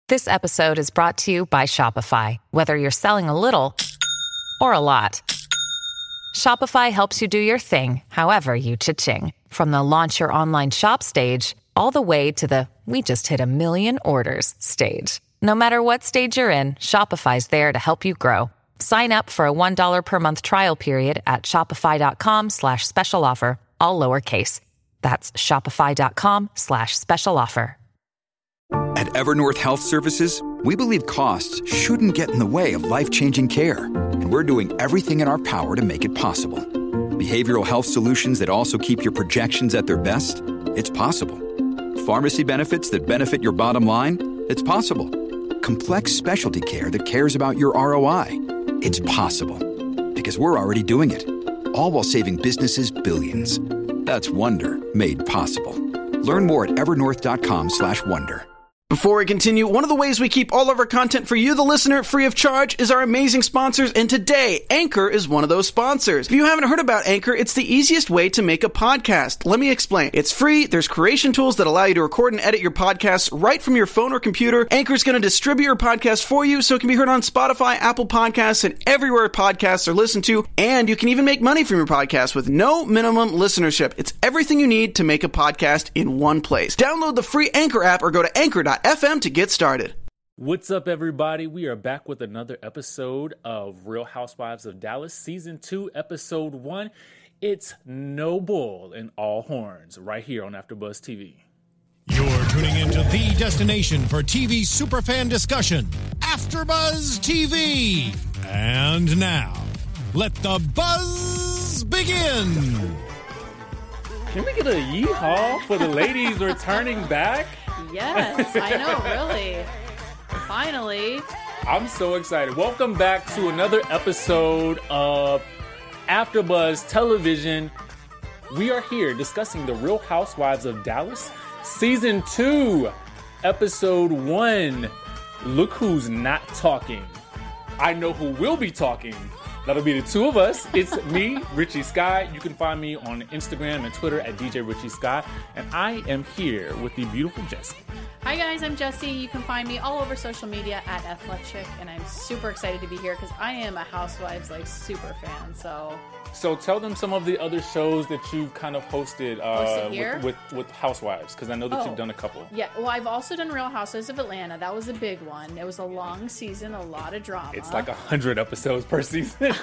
This episode is brought to you by Shopify. Whether you're selling a little or a lot, Shopify helps you do your thing, however you cha-ching. From the launch your online shop stage, all the way to the we just hit 1 million orders stage. No matter what stage you're in, Shopify's there to help you grow. Sign up for a $1 per month trial period at shopify.com/special offer, all lowercase. That's shopify.com/special offer. At Evernorth Health Services, we believe costs shouldn't get in the way of life-changing care, and we're doing everything in our power to make it possible. Behavioral health solutions that also keep your projections at their best? It's possible. Pharmacy benefits that benefit your bottom line? It's possible. Complex specialty care that cares about your ROI? It's possible. Because we're already doing it. All while saving businesses billions. That's Wonder made possible. Learn more at evernorth.com/wonder. Before we continue, one of the ways we keep all of our content for you, the listener, free of charge is our amazing sponsors, and today, Anchor is one of those sponsors. If you haven't heard about Anchor, it's the easiest way to make a podcast. Let me explain. It's free, there's creation tools that allow you to record and edit your podcasts right from your phone or computer. Anchor's going to distribute your podcast for you so it can be heard on Spotify, Apple Podcasts, and everywhere podcasts are listened to, and you can even make money from your podcast with no minimum listenership. It's everything you need to make a podcast in one place. Download the free Anchor app or go to anchor.fm to get started. What's up, everybody? We are back with another episode of Real Housewives of Dallas, Season 2, Episode 1. It's No Bull and All Horns, right here on AfterBuzz TV. You're tuning into the destination for TV superfan discussion, AfterBuzz TV. And now, let the buzz begin. Can we get a yeehaw for the ladies returning back? Yes, I know, really. Finally. I'm so excited. Welcome back to another episode of AfterBuzz Television. We are here discussing the Real Housewives of Dallas, Season 2, Episode 1. Look who's not talking. I know who will be talking. That'll be the two of us. It's me, Richie Sky. You can find me on Instagram and Twitter at DJ Richie Sky. And I am here with the beautiful Jessie. Hi guys, I'm Jessie. You can find me all over social media at FLetchick. And I'm super excited to be here because I am a Housewives super fan. So tell them some of the other shows that you've kind of hosted with Housewives, because I know that you've done a couple. Yeah, well, I've also done Real Housewives of Atlanta. That was a big one. It was a long season, a lot of drama. It's like 100 episodes per season.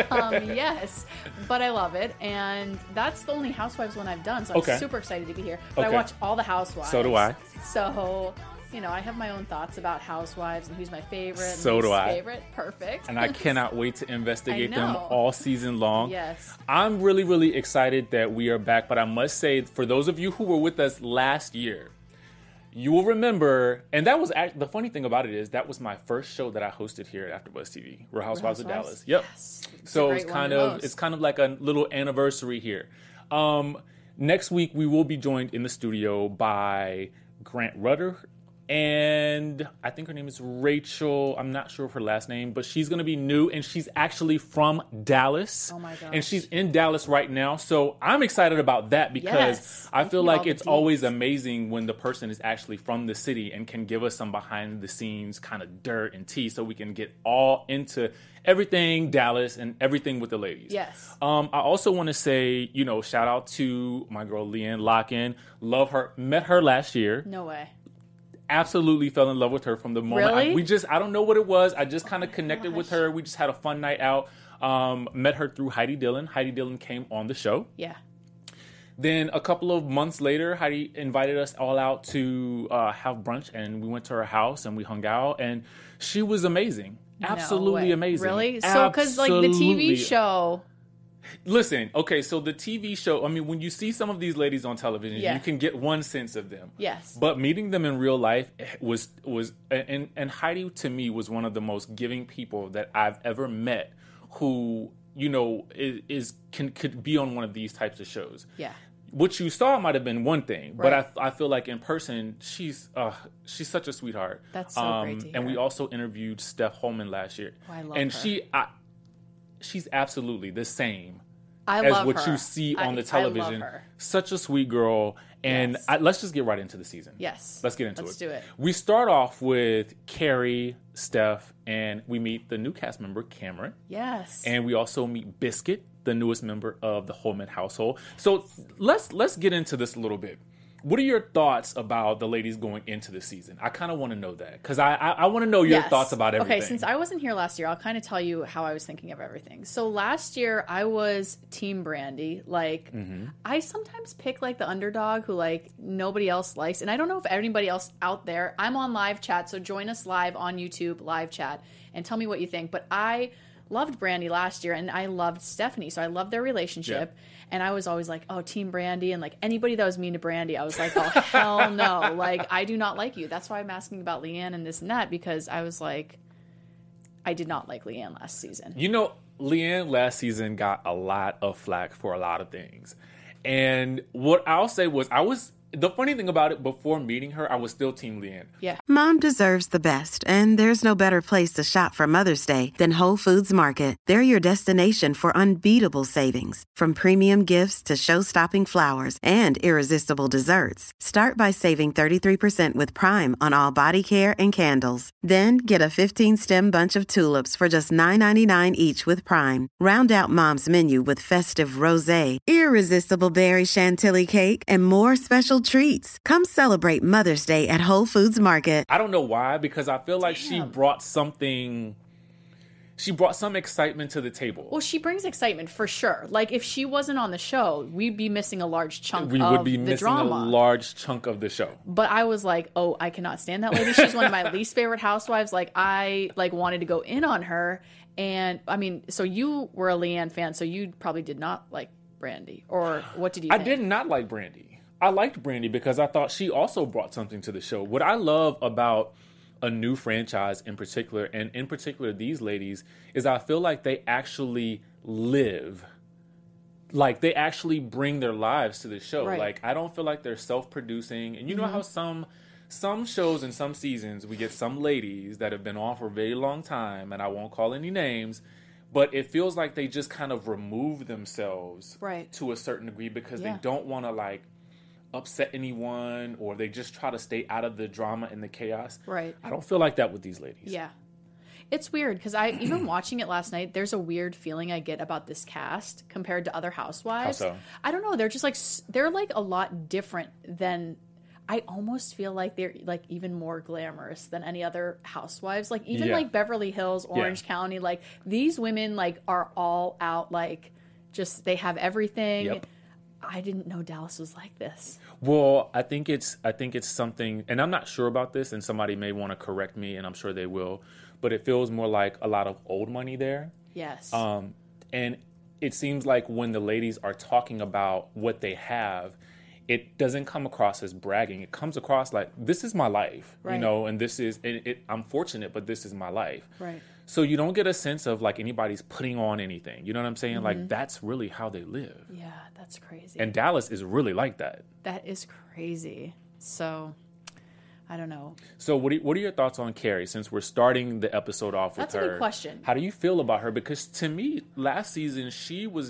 Yes, but I love it. And that's the only Housewives one I've done, so I'm super excited to be here. But I watch all the Housewives. So do I. So... I have my own thoughts about Housewives and who's my favorite. So do I. Favorite, perfect. And I cannot wait to investigate them all season long. Yes. I'm really, really excited that we are back. But I must say, for those of you who were with us last year, you will remember, and that was the funny thing about it is that was my first show that I hosted here at AfterBuzz TV, Real Housewives of Dallas. Yep. Yes. So it's kind of like a little anniversary here. Next week we will be joined in the studio by Grant Rudder. And I think her name is Rachel. I'm not sure of her last name, but she's going to be new, and she's actually from Dallas. Oh, my gosh. And she's in Dallas right now. So I'm excited about that because I feel like it's always amazing when the person is actually from the city and can give us some behind-the-scenes kind of dirt and tea so we can get all into everything Dallas and everything with the ladies. Yes. I also want to say, shout out to my girl, Leanne Locken. Love her. Met her last year. No way. Absolutely fell in love with her from the moment. Really? I don't know what it was. I just kind of connected with her. We just had a fun night out. Met her through Heidi Dillon. Heidi Dillon came on the show. Yeah. Then a couple of months later, Heidi invited us all out to have brunch, and we went to her house and we hung out, and she was amazing. Absolutely amazing. Really? So, because the TV show... Listen, okay, so the TV show, I mean, when you see some of these ladies on television, you can get one sense of them. Yes. But meeting them in real life was and Heidi, to me, was one of the most giving people that I've ever met who, could be on one of these types of shows. Yeah. What you saw might have been one thing, but I feel like in person, she's such a sweetheart. That's so great to hear. And we also interviewed Steph Holman last year. Oh, I love and her. She's absolutely the same I as love what her. you see on the I love television. her. Such a sweet girl. And Yes. let's just get right into the season. Yes. Let's get into Let's do it. We start off with Carrie, Steph, and we meet the new cast member, Cameron. Yes. And we also meet Biscuit, the newest member of the Holman household. So let's get into this a little bit. What are your thoughts about the ladies going into the season? I kind of want to know that because I want to know your thoughts about everything. Okay, since I wasn't here last year, I'll kind of tell you how I was thinking of everything. So last year, I was Team Brandy. Like, I sometimes pick like the underdog who like nobody else likes, and I don't know if anybody else out there. I'm on live chat, so join us live on YouTube live chat and tell me what you think. But I loved Brandy last year, and I loved Stephanie, so I loved their relationship. Yeah. And I was always like, oh, Team Brandy. And like anybody that was mean to Brandy, I was like, oh, hell no. Like, I do not like you. That's why I'm asking about Leanne and this and that, because I was like, I did not like Leanne last season. You know, Leanne last season got a lot of flack for a lot of things. And what I'll say was the funny thing about it, before meeting her, I was still Team Leanne. Yeah. Mom deserves the best, and there's no better place to shop for Mother's Day than Whole Foods Market. They're your destination for unbeatable savings, from premium gifts to show-stopping flowers and irresistible desserts. Start by saving 33% with Prime on all body care and candles. Then get a 15-stem bunch of tulips for just $9.99 each with Prime. Round out Mom's menu with festive rosé, irresistible berry chantilly cake, and more special treats. Come celebrate Mother's Day at Whole Foods Market. I don't know why, because I feel like she brought some excitement to the table. Well, she brings excitement for sure. Like, if she wasn't on the show, we'd be missing a large chunk We of would be the missing drama. a large chunk of the show. But I was like, oh, I cannot stand that lady. She's one of my least favorite housewives. Like, I like wanted to go in on her. And I mean, so you were a Leanne fan, so you probably did not like Brandy. Or what did you think? I did not like Brandy. I liked Brandy because I thought she also brought something to the show. What I love about a new franchise in particular, and in particular these ladies, is I feel like they actually live. Like, they actually bring their lives to the show. Right. Like, I don't feel like they're self-producing. And you know how some shows and some seasons, we get some ladies that have been on for a very long time, and I won't call any names, but it feels like they just kind of remove themselves to a certain degree because they don't want to, like, upset anyone, or they just try to stay out of the drama and the chaos. Right. I don't feel like that with these ladies. Yeah. It's weird because I, even watching it last night, there's a weird feeling I get about this cast compared to other housewives. How so? I don't know. They're just like, they're like a lot different than, I almost feel like they're like even more glamorous than any other housewives. Like even like Beverly Hills, Orange County, like these women like are all out, like just, they have everything. Yep. I didn't know Dallas was like this. Well, I think it's something, and I'm not sure about this, and somebody may want to correct me, and I'm sure they will, but it feels more like a lot of old money there. Yes. And it seems like when the ladies are talking about what they have, it doesn't come across as bragging. It comes across like, this is my life, you know, and this is, I'm fortunate, but this is my life. Right. So you don't get a sense of like anybody's putting on anything. You know what I'm saying? Like, that's really how they live. Yeah, that's crazy. And Dallas is really like that. That is crazy. So, I don't know. So what are your thoughts on Carrie, since we're starting the episode off with her? That's a good question. How do you feel about her? Because to me, last season, she was,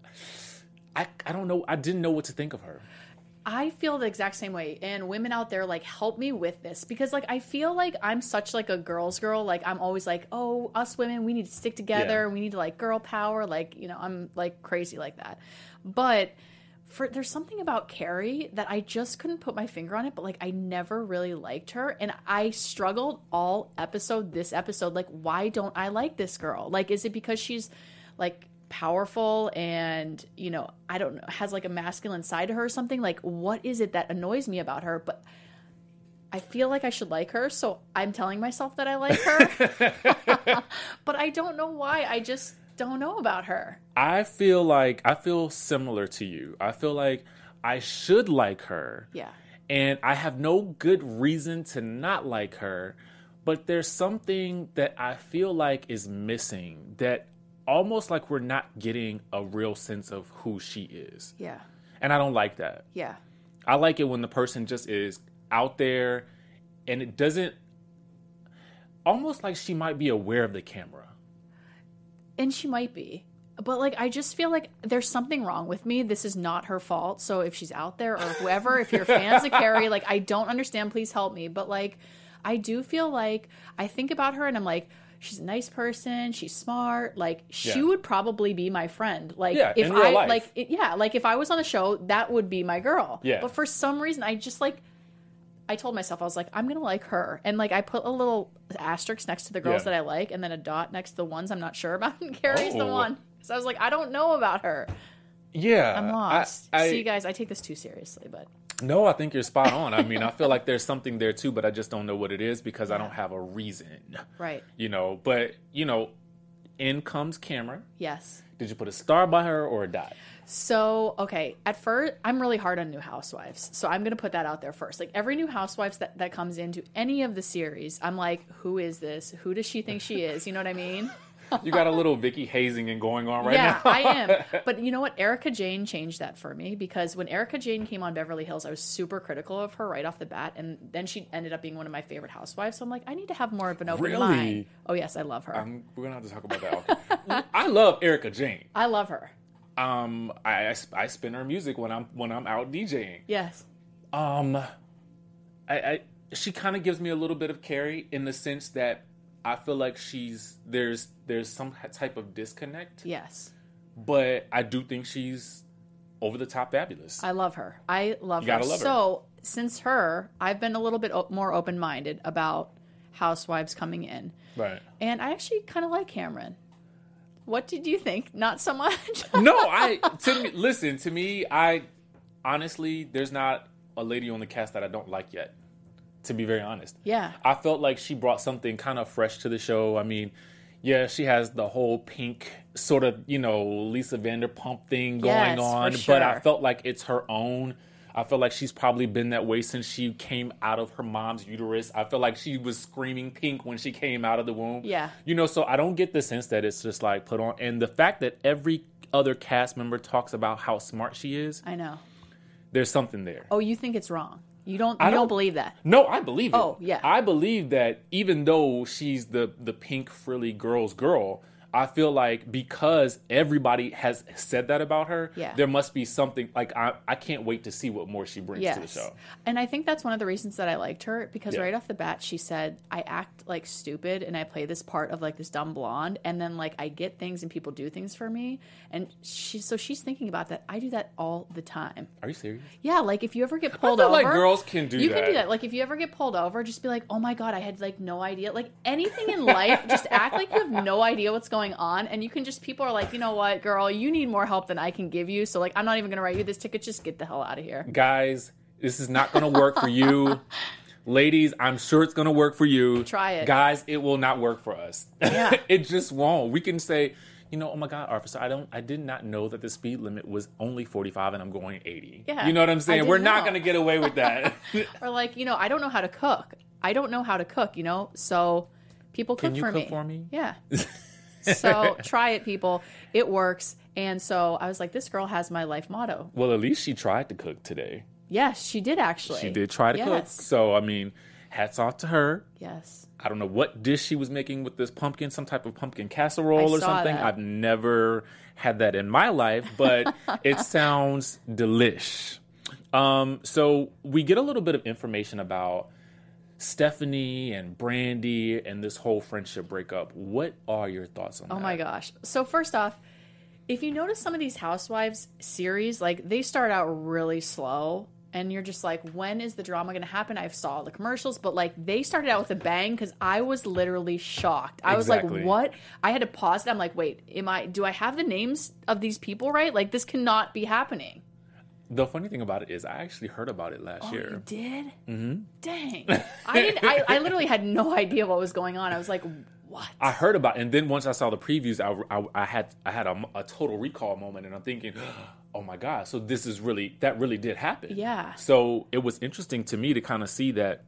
I don't know, I didn't know what to think of her. I feel the exact same way. And women out there, like, help me with this. Because, like, I feel like I'm such, like, a girl's girl. Like, I'm always like, oh, us women, we need to stick together. Yeah. We need to, like, girl power. Like, you know, I'm, like, crazy like that. But there's something about Carrie that I just couldn't put my finger on it. But, like, I never really liked her. And I struggled this episode. Like, why don't I like this girl? Like, is it because she's, like, powerful and, you know, I don't know, has like a masculine side to her or something? Like, what is it that annoys me about her? But I feel like I should like her, so I'm telling myself that I like her. But I don't know why. I just don't know about her. I feel similar to you. I feel like I should like her. Yeah. And I have no good reason to not like her, but there's something that I feel like is missing, that almost like we're not getting a real sense of who she is. Yeah. And I don't like that. Yeah. I like it when the person just is out there and it doesn't, almost like she might be aware of the camera. And she might be. But, like, I just feel like there's something wrong with me. This is not her fault. So if she's out there or whoever, if you're fans of Carrie, like, I don't understand. Please help me. But, like, I do feel like I think about her and I'm like, she's a nice person. She's smart. Like, she would probably be my friend. Like, if in real life. like, if I was on the show, that would be my girl. Yeah. But for some reason, I just, like, I told myself, I was like, I'm going to like her. And, like, I put a little asterisk next to the girls that I like and then a dot next to the ones I'm not sure about. And Carrie's the one. So I was like, I don't know about her. Yeah. I'm lost. See, guys, I take this too seriously, but... No, I think you're spot on. I mean, I feel like there's something there, too, but I just don't know what it is because I don't have a reason. Right. You know, but, you know, in comes Cameron. Yes. Did you put a star by her or a dot? So, okay, at first, I'm really hard on New Housewives. So I'm going to put that out there first. Like, every New Housewives that comes into any of the series, I'm like, who is this? Who does she think she is? You know what I mean? You got a little Vicky hazing going on right now. Yeah, I am. But you know what? Erica Jane changed that for me because when Erica Jane came on Beverly Hills, I was super critical of her right off the bat. And then she ended up being one of my favorite housewives. So I'm like, I need to have more of an open mind. Oh, yes, I love her. We're going to have to talk about that. Okay. I love Erica Jane. I love her. I spin her music when I'm out DJing. Yes. She kind of gives me a little bit of Carrie in the sense that I feel like there's some type of disconnect. Yes. But I do think she's over the top fabulous. I love her. I love her. You gotta love her. So since her, I've been a little bit more open-minded about housewives coming in. Right. And I actually kind of like Cameron. What did you think? Not so much? No, to me, honestly, there's not a lady on the cast that I don't like yet. To be very honest. Yeah. I felt like she brought something kind of fresh to the show. I mean, yeah, she has the whole pink sort of, you know, Lisa Vanderpump thing going on. For sure. But I felt like it's her own. I feel like she's probably been that way since she came out of her mom's uterus. I feel like she was screaming pink when she came out of the womb. Yeah. You know, so I don't get the sense that it's just like put on. And the fact that every other cast member talks about how smart she is. I know. There's something there. Oh, you think it's wrong? You don't believe that? No, I believe it. Oh, yeah. I believe that even though she's the pink frilly girl's girl, I feel like because everybody has said that about her, there must be something, like, I can't wait to see what more she brings to the show. And I think that's one of the reasons that I liked her, because right off the bat, she said, I act, like, stupid, and I play this part of, like, this dumb blonde, and then, like, I get things and people do things for me, and she's thinking about that. I do that all the time. Are you serious? Yeah, like, if you ever get pulled I feel over. like girls can do that. You can do that. Like, if you ever get pulled over, just be like, oh my God, I had, like, no idea. Like, anything in life, just act like you have no idea what's going on, and you can just, people are like, you know what, girl, you need more help than I can give you, so, like, I'm not even going to write you this ticket, just get the hell out of here. Guys, this is not going to work for you. Ladies, I'm sure it's going to work for you. Try it. Guys, it will not work for us. Yeah. It just won't. We can say, you know, oh my God, officer, I did not know that the speed limit was only 45 and I'm going 80. Yeah. You know what I'm saying? We're not going to get away with that. Or like, you know, I don't know how to cook. You know, so people cook for me. Can you cook for me? Yeah. So try it, people. It works. And so I was like, this girl has my life motto. Well, at least she tried to cook today. Yes, she did actually. She did try to cook. So, I mean, hats off to her. Yes. I don't know what dish she was making with this pumpkin, some type of pumpkin casserole or something. That. I've never had that in my life, but it sounds delish. So we get a little bit of information about Stephanie and Brandy and this whole friendship breakup. What are your thoughts on that? Oh my gosh. So first off, if you notice some of these Housewives series, like they start out really slow and you're just like, when is the drama going to happen? I saw the commercials, but like they started out with a bang because I was literally shocked. I was like, what? I had to pause it. I'm like, wait, do I have the names of these people right? Like this cannot be happening. The funny thing about it is I actually heard about it last year. You did? Mm-hmm. Dang. I literally had no idea what was going on. I was like, what? I heard about it, and then once I saw the previews, I had a total recall moment, and I'm thinking, oh my God, so that really did happen. Yeah. So it was interesting to me to kind of see that.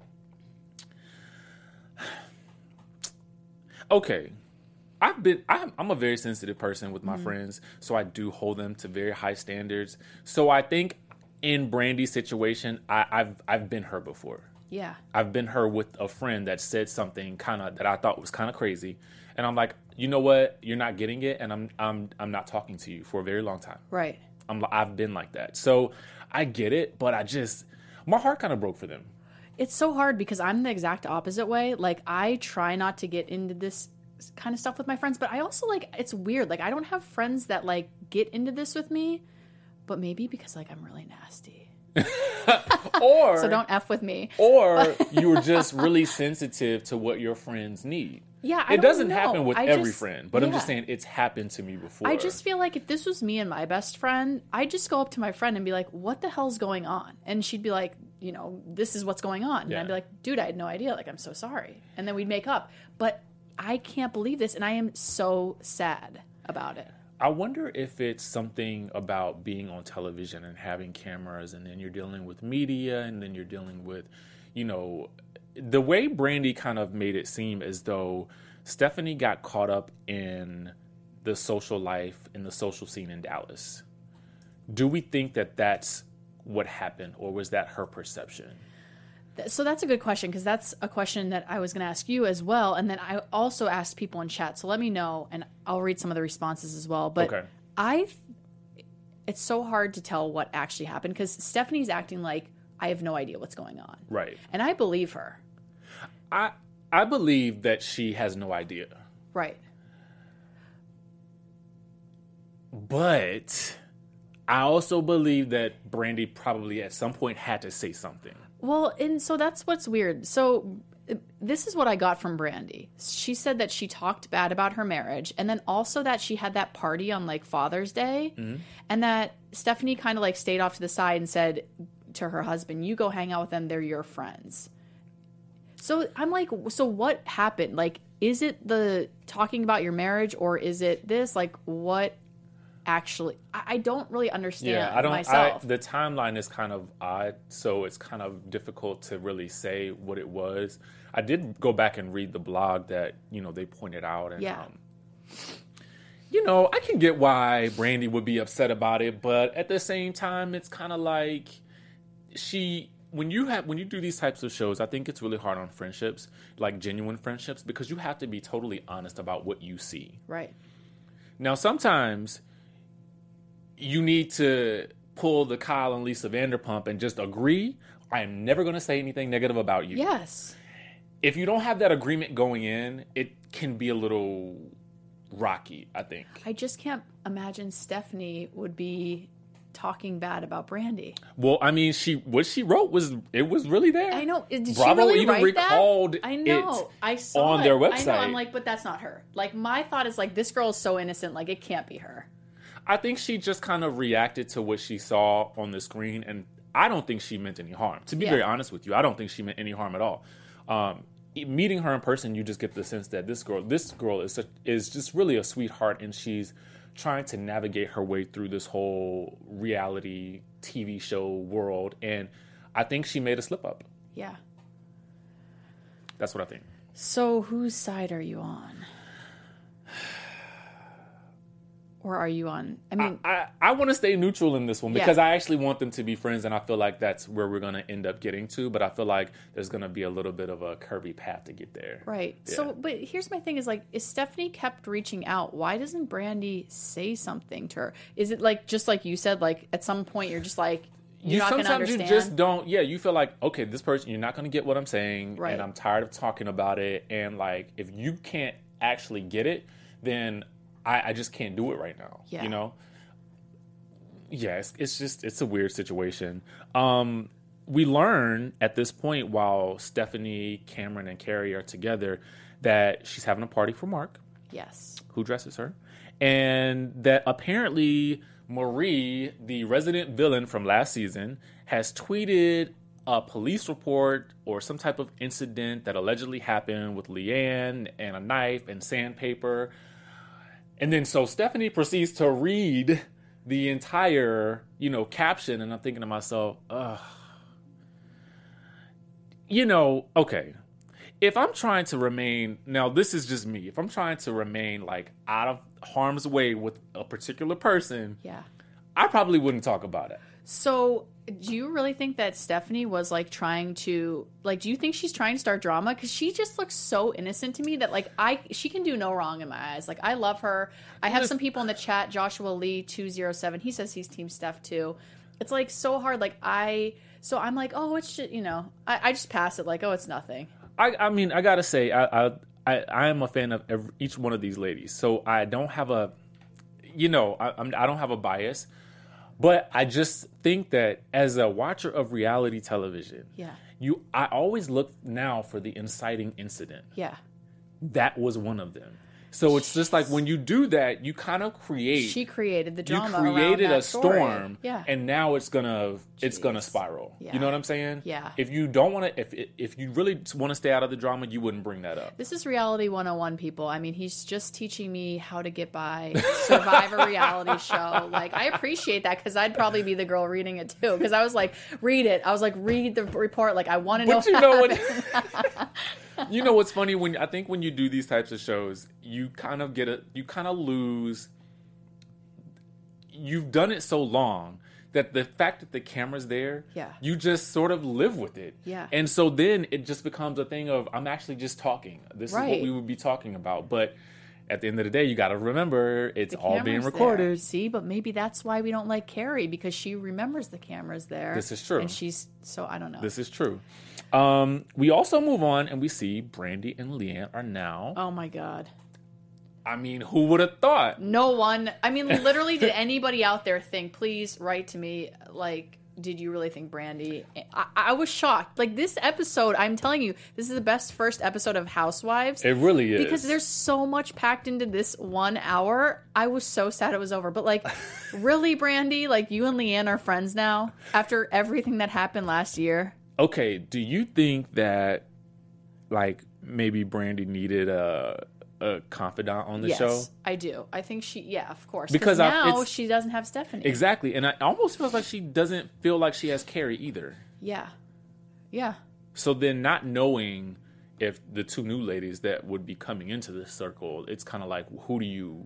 Okay. I'm a very sensitive person with my friends, so I do hold them to very high standards. So I think in Brandy's situation, I've been her before. Yeah. I've been her with a friend that said something that I thought was kind of crazy. And I'm like, you know what? You're not getting it. And I'm not talking to you for a very long time. Right. I've been like that. So I get it, but my heart kind of broke for them. It's so hard because I'm the exact opposite way. Like, I try not to get into this kind of stuff with my friends, but I also, like, it's weird. Like, I don't have friends that, like, get into this with me, but maybe because, like, I'm really nasty. Or so don't F with me. Or you were just really sensitive to what your friends need. Yeah, it doesn't happen with every friend, but I'm just saying it's happened to me before. I just feel like if this was me and my best friend, I'd just go up to my friend and be like, what the hell's going on? And she'd be like, you know, this is what's going on. And I'd be like, dude, I had no idea. Like, I'm so sorry. And then we'd make up. But I can't believe this, and I am so sad about it. I wonder if it's something about being on television and having cameras, and then you're dealing with media, and then you're dealing with, you know, the way Brandi kind of made it seem as though Stephanie got caught up in the social life, in the social scene in Dallas. Do we think that that's what happened, or was that her perception? So that's a good question, because that's a question that I was going to ask you as well. And then I also asked people in chat. So let me know, and I'll read some of the responses as well. But it's so hard to tell what actually happened, because Stephanie's acting like I have no idea what's going on. Right. And I believe her. I believe that she has no idea. Right. But I also believe that Brandi probably at some point had to say something. Well, and so that's what's weird. So this is what I got from Brandi. She said that she talked bad about her marriage, and then also that she had that party on, like, Father's Day, and that Stephanie kind of, like, stayed off to the side and said to her husband, you go hang out with them, they're your friends. So I'm like, so what happened? Like, is it the talking about your marriage, or is it this? Like, what actually? I don't really understand myself. The timeline is kind of odd, so it's kind of difficult to really say what it was. I did go back and read the blog that, you know, they pointed out, and you know, I can get why Brandi would be upset about it, but at the same time, it's kind of like when you do these types of shows, I think it's really hard on friendships, like genuine friendships, because you have to be totally honest about what you see. Right. Now, sometimes you need to pull the Kyle and Lisa Vanderpump and just agree, I am never going to say anything negative about you. Yes. If you don't have that agreement going in, it can be a little rocky, I think. I just can't imagine Stephanie would be talking bad about Brandi. Well, I mean, what she wrote was really there. I know. Did Bravo she really even write recalled that? I know. it I saw on it. their website. I know. I'm like, but that's not her. Like, my thought is like, this girl is so innocent. Like, it can't be her. I think she just kind of reacted to what she saw on the screen, and I don't think she meant any harm. To be very honest with you, I don't think she meant any harm at all. Meeting her in person, you just get the sense that this girl is just really a sweetheart, and she's trying to navigate her way through this whole reality TV show world, and I think she made a slip up. Yeah. That's what I think. So whose side are you on? Or are you on? I mean, I want to stay neutral in this one because I actually want them to be friends, and I feel like that's where we're going to end up getting to. But I feel like there's going to be a little bit of a curvy path to get there. Right. Yeah. So, but here's my thing: is like, if Stephanie kept reaching out, why doesn't Brandi say something to her? Is it like just like you said? Like at some point, you're just like, you're not going to understand. Sometimes you just don't. Yeah, you feel like, okay, this person, you're not going to get what I'm saying, right. And I'm tired of talking about it. And like, if you can't actually get it, then I just can't do it right now. Yeah. You know? Yeah, it's a weird situation. We learn at this point while Stephanie, Cameron, and Carrie are together that she's having a party for Mark. Yes. Who dresses her. And that apparently Marie, the resident villain from last season, has tweeted a police report or some type of incident that allegedly happened with Leanne and a knife and sandpaper. And then so Stephanie proceeds to read the entire, caption, and I'm thinking to myself, ugh. Okay, if I'm trying to remain, now this is just me, if I'm trying to remain like out of harm's way with a particular person, yeah, I probably wouldn't talk about it. So Do you really think that Stephanie was like trying to do you think she's trying to start drama? Because she just looks so innocent to me that she can do no wrong in my eyes. Like, I love her. I have some people in the chat. Joshua Lee 207. He says he's Team Steph too. It's like so hard. So I'm like, oh, it's just, I just pass it like, oh, it's nothing. I mean, I gotta say, I am a fan of each one of these ladies, so I don't have I don't have a bias, but I just think that as a watcher of reality television, I always look now for the inciting incident. Yeah, that was one of them. So it's just like when you do that, you kind of create. She created the drama. You created a story. storm, and now it's gonna spiral. Yeah. You know what I'm saying? Yeah. If you don't want to, if you really want to stay out of the drama, you wouldn't bring that up. This is reality 101, people. I mean, he's just teaching me how to get by, survive a reality show. Like, I appreciate that because I'd probably be the girl reading it too. Because I was like, read it. I was like, read the report. Like, I want to know. But you know what? You know what's funny? When you do these types of shows, you kind of lose. You've done it so long that the fact that the camera's there, you just sort of live with it. Yeah. And so then it just becomes a thing of, I'm actually just talking. This is what we would be talking about. But at the end of the day, you got to remember it's all being recorded. There. See, but maybe that's why we don't like Carrie, because she remembers the camera's there. This is true. And I don't know. This is true. We also move on and we see Brandy and Leanne are now. Oh my God. I mean, who would have thought? No one. I mean, literally, did anybody out there think, please write to me, like, did you really think Brandy? I was shocked. Like, this episode, I'm telling you, this is the best first episode of Housewives. It really is. Because there's so much packed into this 1 hour. I was so sad it was over. But, like, really, Brandy? Like, you and Leanne are friends now after everything that happened last year? Okay, do you think that, like, maybe Brandy needed a confidant on the show? Yes, I do. I think of course. Because now she doesn't have Stephanie. Exactly. And it almost feels like she doesn't feel like she has Carrie either. Yeah. Yeah. So then not knowing if the two new ladies that would be coming into this circle, it's kind of like, who do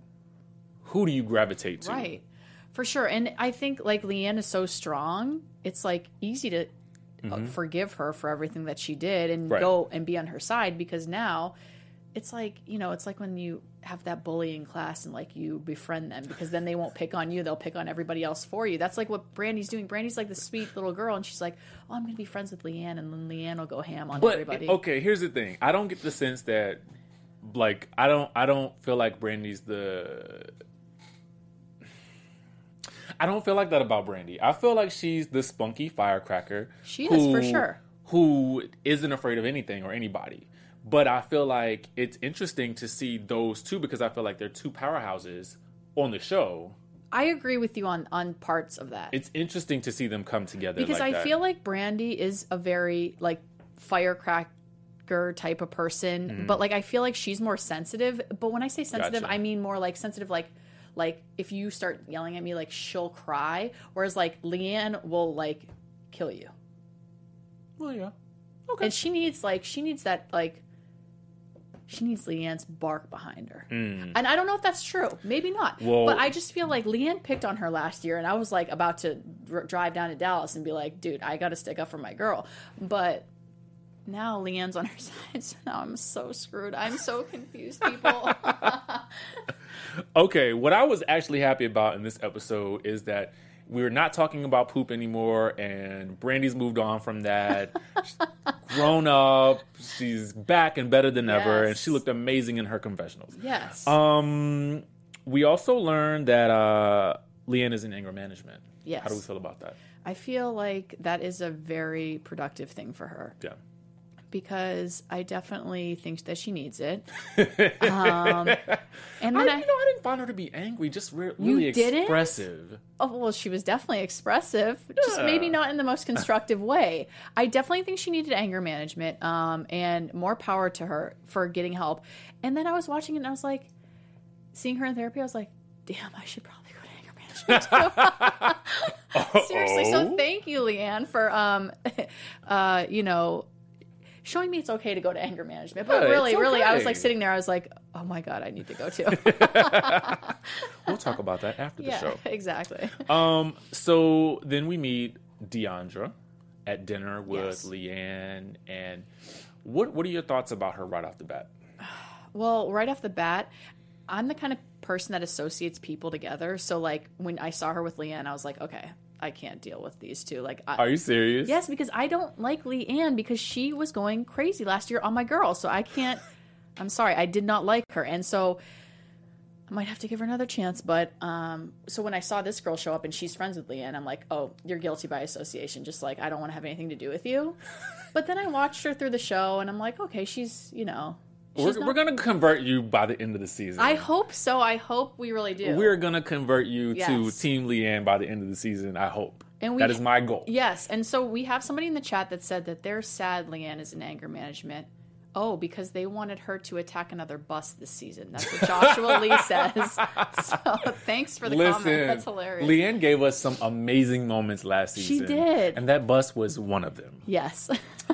you gravitate to? Right. For sure. And I think, like, Leanne is so strong, it's, like, easy to forgive her for everything that she did and go and be on her side, because now it's like, it's like when you have that bully in class and, like, you befriend them, because then they won't pick on you. They'll pick on everybody else for you. That's like what Brandy's doing. Brandy's like the sweet little girl, and she's like, oh, I'm going to be friends with Leanne, and then Leanne will go ham on everybody. Okay, here's the thing. I don't get the sense that, like, I don't feel like Brandy's I don't feel like that about Brandy. I feel like she's the spunky firecracker. She is, for sure. Who isn't afraid of anything or anybody. But I feel like it's interesting to see those two, because I feel like they're two powerhouses on the show. I agree with you on parts of that. It's interesting to see them come together because like I feel like Brandy is a very, like, firecracker type of person. But, like, I feel like she's more sensitive. But when I say sensitive, I mean more like sensitive, like if you start yelling at me, like, she'll cry. Whereas, like, Leanne will, like, kill you. Well, yeah. Okay. And she needs that, like, she needs Leanne's bark behind her. And I don't know if that's true. Maybe not. Well, but I just feel like Leanne picked on her last year, and I was, like, about to drive down to Dallas and be like, dude, I got to stick up for my girl. But now Leanne's on her side, so now I'm so screwed. I'm so confused, people. Okay, what I was actually happy about in this episode is that we're not talking about poop anymore, and Brandy's moved on from that. She's grown up, she's back and better than ever, and she looked amazing in her confessionals. Yes. We also learned that Leanne is in anger management. Yes. How do we feel about that? I feel like that is a very productive thing for her. Yeah. Because I definitely think that she needs it. And then I didn't find her to be angry, just really expressive. Oh, well, she was definitely expressive, just maybe not in the most constructive way. I definitely think she needed anger management, and more power to her for getting help. And then I was watching it, and I was like, seeing her in therapy, I was like, damn, I should probably go to anger management too. Seriously, so thank you, Leanne, for showing me it's okay to go to anger management. But really, I was, like, sitting there, I was like, oh my God, I need to go too. We'll talk about that after the show. Exactly. So then we meet Deandra at dinner with Yes. Leanne, and what are your thoughts about her right off the bat? Well, right off the bat, I'm the kind of person that associates people together. So, like, when I saw her with Leanne, I was like, okay, I can't deal with these two. Like, Are you serious? Yes, because I don't like Leanne because she was going crazy last year on my girl. So I can't. I'm sorry, I did not like her, and so I might have to give her another chance. But so when I saw this girl show up and she's friends with Leanne, I'm like, oh, you're guilty by association. Just like I don't want to have anything to do with you. But then I watched her through the show, and I'm like, okay, she's We're going to convert you by the end of the season. I hope so. I hope we really do. We're going to convert you to Yes. Team Leanne by the end of the season, I hope. And that is my goal. Yes. And so we have somebody in the chat that said that they're sad Leanne is in anger management. Oh, because they wanted her to attack another bus this season. That's what Joshua Lee says. So thanks for the comment. That's hilarious. Leanne gave us some amazing moments last season. She did. And that bus was one of them. Yes.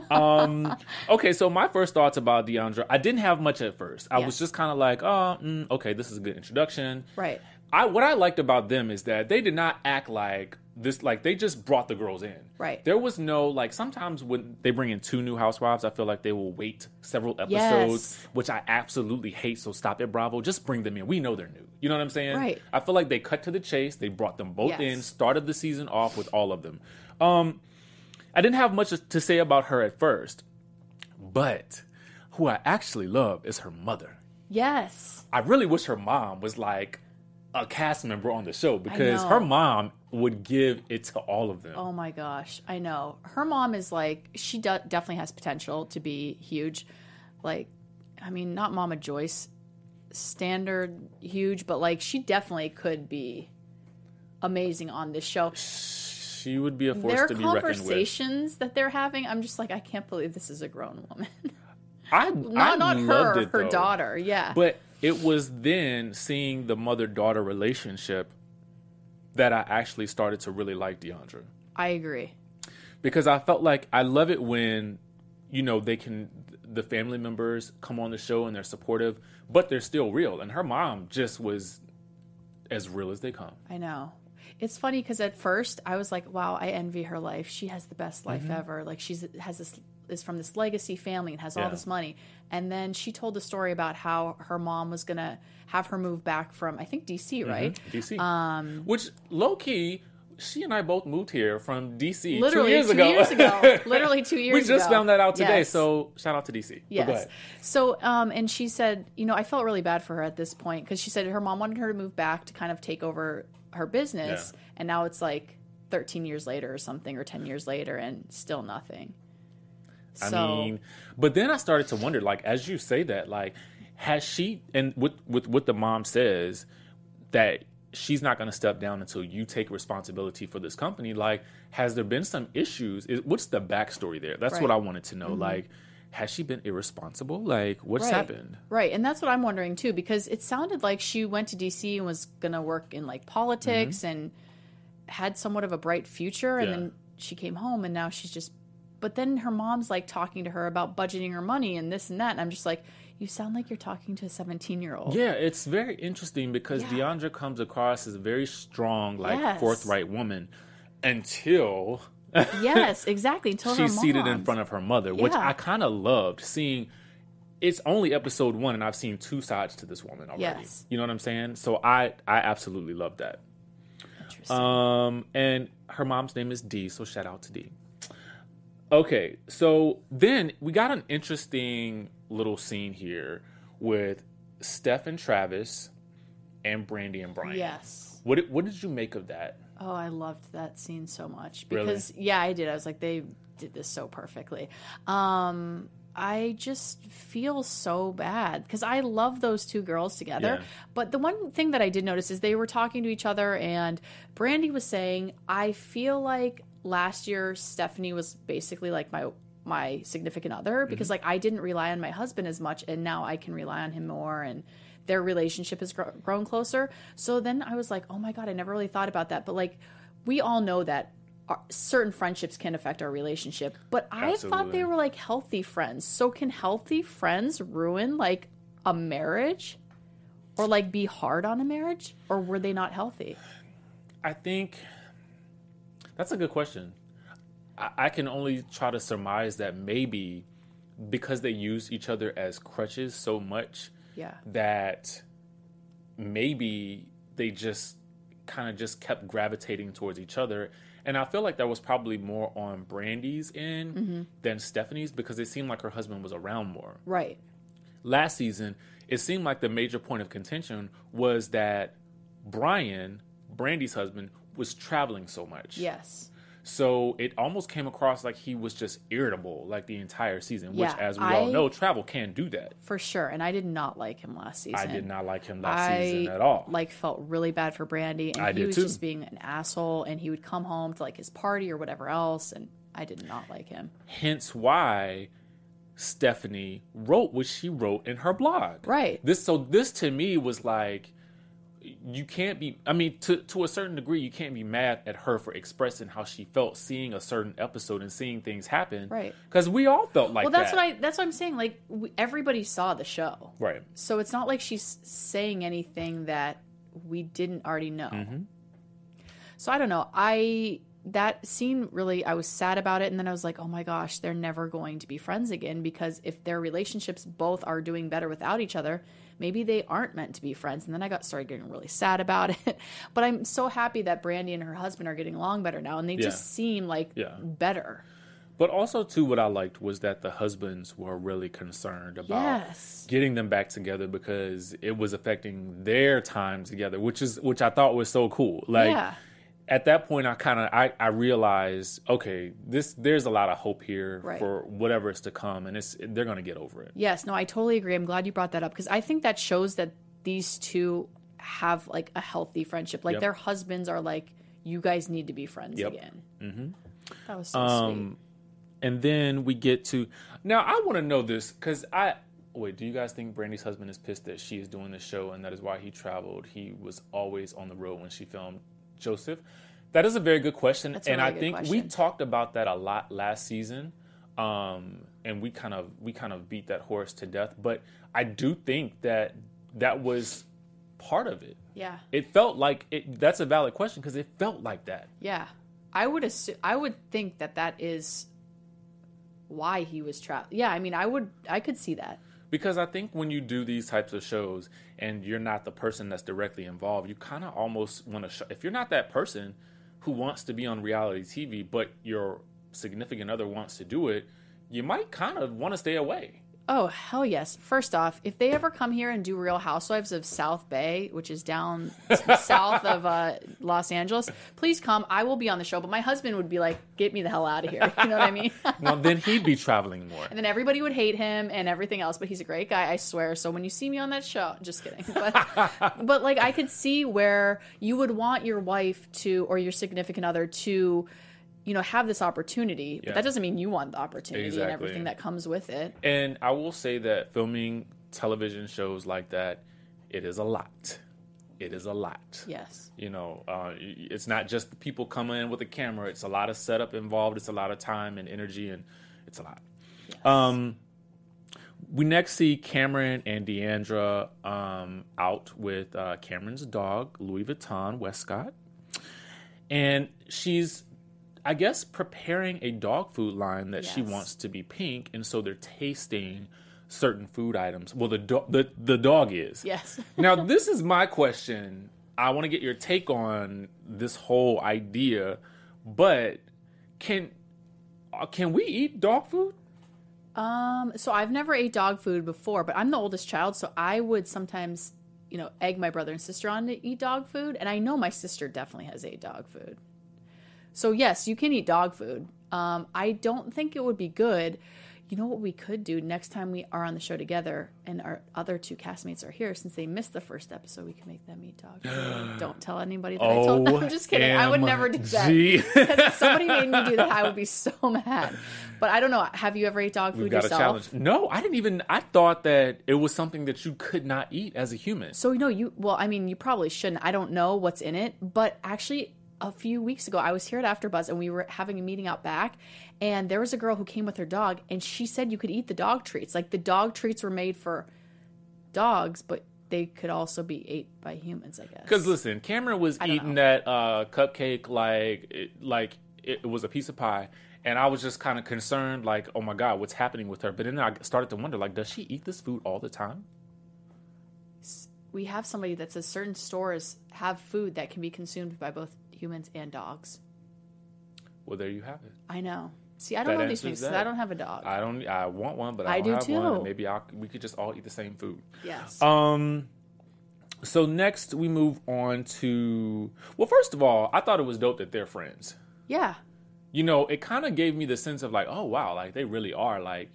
Okay, so my first thoughts about Deandra, I didn't have much at first. I was Yes. just kind of like, okay, this is a good introduction. Right. What I liked about them is that they did not act like this, like they just brought the girls in. Right. There was no, like, sometimes when they bring in 2 new housewives, I feel like they will wait several episodes, Yes. which I absolutely hate. So stop it, Bravo. Just bring them in. We know they're new. You know what I'm saying? Right. I feel like they cut to the chase. They brought them both Yes. in, started the season off with all of them. I didn't have much to say about her at first, but who I actually love is her mother. Yes. I really wish her mom was like a cast member on the show because know. her mom would give it to all of them. Oh my gosh. I know. Her mom is like, she definitely has potential to be huge. Like, I mean, not Mama Joyce standard huge, but like she definitely could be amazing on this show. She would be a force Their to be reckoned with. conversations that they're having, I'm just like, I can't believe this is a grown woman. I not loved her, it, her though. daughter. Yeah. But it was then seeing the mother-daughter relationship that I actually started to really like Deandra. I agree. Because I felt like I love it when, the family members come on the show and they're supportive, but they're still real. And her mom just was as real as they come. I know. It's funny because at first I was like, wow, I envy her life. She has the best life ever. Like is from this legacy family and has all this money. And then she told the story about how her mom was going to have her move back from, I think, D.C., right? DC. Which, low-key, she and I both moved here from DC Literally 2 years 2 ago. years ago. Literally 2 years We ago. just found that out today, Yes. so shout out to DC. But Yes. go ahead. So, and she said, I felt really bad for her at this point because she said her mom wanted her to move back to kind of take over her business. Yeah. And now it's like 13 years later or something, or 10 years later, and still nothing. I mean, but then I started to wonder, like, as you say that, like, has she, and with what the mom says, that she's not going to step down until you take responsibility for this company, like, has there been some issues? What's the backstory there? That's what I wanted to know. Like, has she been irresponsible? Like, what's happened? Right. And that's what I'm wondering, too, because it sounded like she went to D.C. and was going to work in, like, politics and had somewhat of a bright future. And then she came home and now she's just... But then her mom's, like, talking to her about budgeting her money and this and that. And I'm just like, you sound like you're talking to a 17-year-old. Yeah, it's very interesting because Deandra comes across as a very strong, like, forthright woman until... Yes, exactly. Until her she's mom. seated in front of her mother, which Yeah. I kind of loved seeing. It's only episode 1, and I've seen 2 sides to this woman already. Yes. You know what I'm saying? So I absolutely love that. Interesting. And her mom's name is Dee, so shout out to Dee. Okay, so then we got an interesting little scene here with Steph and Travis and Brandy and Brian. Yes. What did you make of that? Oh, I loved that scene so much Really? because I did. I was like, they did this so perfectly. I just feel so bad because I love those 2 girls together. Yeah. But the one thing that I did notice is they were talking to each other, and Brandy was saying, I feel like last year Stephanie was basically like my significant other because like I didn't rely on my husband as much, and now I can rely on him more, and their relationship has grown closer. So then I was like, oh my God, I never really thought about that. But like, we all know that certain friendships can affect our relationship. But I thought they were like healthy friends. So can healthy friends ruin like a marriage or like be hard on a marriage? Or were they not healthy? I think that's a good question. I can only try to surmise that maybe because they use each other as crutches so much, that maybe they just kind of just kept gravitating towards each other. And I feel like that was probably more on Brandy's end than Stephanie's, because it seemed like her husband was around more. Right. Last season, it seemed like the major point of contention was that Brian, Brandy's husband, was traveling so much. Yes. So it almost came across like he was just irritable like the entire season, which, as we all know, travel can do that. For sure. And I did not like him last season. I did not like him last season at all. Felt really bad for Brandy. And he was just being an asshole. And he would come home to his party or whatever else. And I did not like him. Hence why Stephanie wrote what she wrote in her blog. Right. This to me was like, you can't be, I mean, to a certain degree, you can't be mad at her for expressing how she felt seeing a certain episode and seeing things happen. Right. Because we all felt like that. Well, that's what I'm saying. Everybody saw the show. Right. So it's not like she's saying anything that we didn't already know. Mm-hmm. So I don't know. That scene really, I was sad about it. And then I was like, oh my gosh, they're never going to be friends again, because if their relationships both are doing better without each other, maybe they aren't meant to be friends. And then I started getting really sad about it. But I'm so happy that Brandy and her husband are getting along better now. And they just seem better. But also, too, what I liked was that the husbands were really concerned about getting them back together, because it was affecting their time together, which I thought was so cool. At that point, I realized, okay, there's a lot of hope here for whatever is to come, and they're going to get over it. Yes, no, I totally agree. I'm glad you brought that up, because I think that shows that these two have a healthy friendship. Their husbands are you guys need to be friends again. Mm-hmm. That was so sweet. And then we get to, now I want to know this, because do you guys think Brandy's husband is pissed that she is doing this show, and that is why he traveled? He was always on the road when she filmed Joseph? That is a very good question, and I think we talked about that a lot last season, and we kind of beat that horse to death. But I do think that was part of it. Yeah, it felt like it. That's a valid question, because it felt like that. Yeah, I would think that is why he was trapped. Yeah, I mean, I could see that. Because I think when you do these types of shows and you're not the person that's directly involved, you kind of almost want to if you're not that person who wants to be on reality TV, but your significant other wants to do it, you might kind of want to stay away. Oh, hell yes. First off, if they ever come here and do Real Housewives of South Bay, which is down south of Los Angeles, please come. I will be on the show. But my husband would be like, get me the hell out of here. You know what I mean? Well, then he'd be traveling more. And then everybody would hate him and everything else. But he's a great guy, I swear. So when you see me on that show, just kidding. But I could see where you would want your wife to, or your significant other to, have this opportunity, but that doesn't mean you want the opportunity and everything that comes with it. And I will say that filming television shows like that, it is a lot. It is a lot. Yes. It's not just the people coming in with a camera. It's a lot of setup involved. It's a lot of time and energy, and it's a lot. Yes. We next see Cameron and Deandra out with Cameron's dog, Louis Vuitton Westcott. And she's, I guess, preparing a dog food line that she wants to be pink, and so they're tasting certain food items. Well, the dog is. Yes. Now, this is my question. I want to get your take on this whole idea, but can we eat dog food? So I've never ate dog food before, but I'm the oldest child, so I would sometimes, egg my brother and sister on to eat dog food, and I know my sister definitely has ate dog food. So yes, you can eat dog food. I don't think it would be good. You know what we could do next time we are on the show together and our other two castmates are here, since they missed the first episode, we can make them eat dog food. Don't tell anybody that I told them. I'm just kidding. I would never do that. If somebody made me do that, I would be so mad. But I don't know. Have you ever ate dog food yourself? We've got a challenge. No, I thought that it was something that you could not eat as a human. So, you probably shouldn't. I don't know what's in it, but actually, a few weeks ago, I was here at AfterBuzz, and we were having a meeting out back, and there was a girl who came with her dog, and she said you could eat the dog treats. The dog treats were made for dogs, but they could also be ate by humans, I guess. Because listen, Cameron was eating that cupcake like it was a piece of pie, And I was just kind of concerned, like, oh my God, what's happening with her? But then I started to wonder, like, does she eat this food all the time? We have somebody that says certain stores have food that can be consumed by both humans and dogs. Well, there you have it. I know. See, I don't know these things because I don't have a dog. I want one, but I don't have one. Maybe we could just all eat the same food. Yes. So next we move on to, well, first of all, I thought it was dope that they're friends. Yeah. You know, it kind of gave me the sense of like, oh, wow, like they really are. Like,